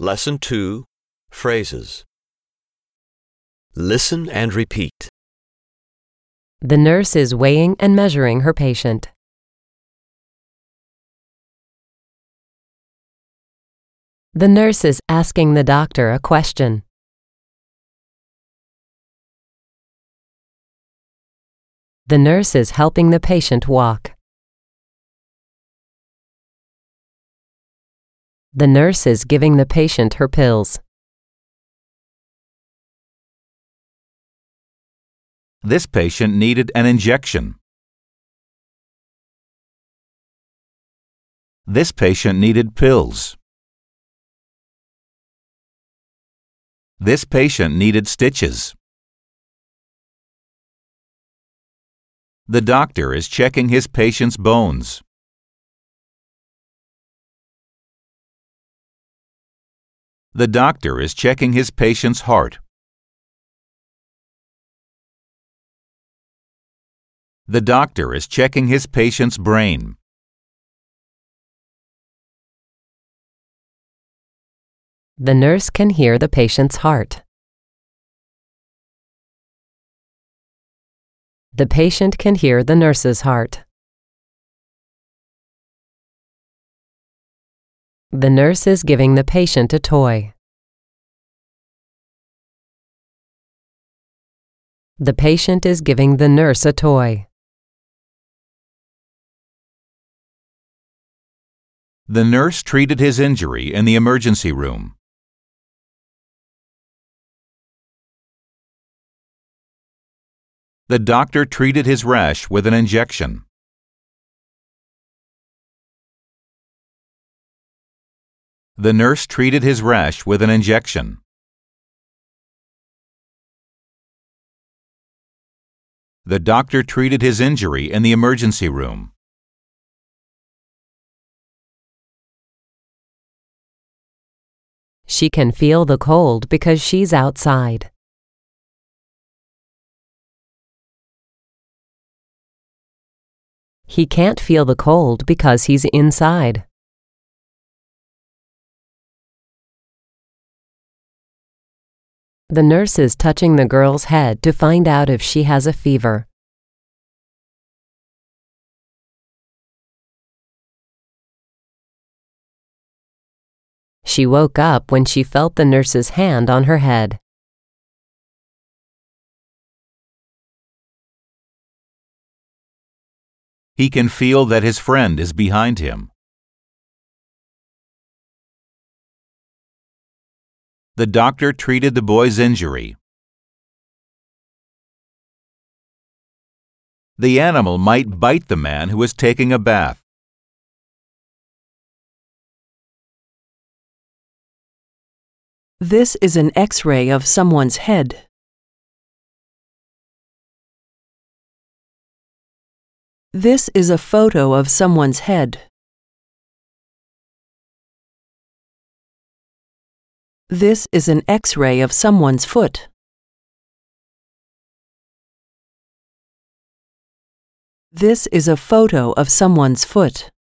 Lesson 2, Phrases. Listen and repeat. The nurse is weighing and measuring her patient. The nurse is asking the doctor a question. The nurse is helping the patient walk. The nurse is giving the patient her pills. This patient needed an injection. This patient needed pills. This patient needed stitches. The doctor is checking his patient's bones. The doctor is checking his patient's heart. The doctor is checking his patient's brain. The nurse can hear the patient's heart. The patient can hear the nurse's heart. The nurse is giving the patient a toy. The patient is giving the nurse a toy. The nurse treated his injury in the emergency room. The doctor treated his rash with an injection. The nurse treated his rash with an injection. The doctor treated his injury in the emergency room. She can feel the cold because she's outside. He can't feel the cold because he's inside. The nurse is touching the girl's head to find out if she has a fever. She woke up when she felt the nurse's hand on her head. He can feel that his friend is behind him. The doctor treated the boy's injury. The animal might bite the man who is taking a bath. This is an X-ray of someone's head. This is a photo of someone's head. This is an X-ray of someone's foot. This is a photo of someone's foot.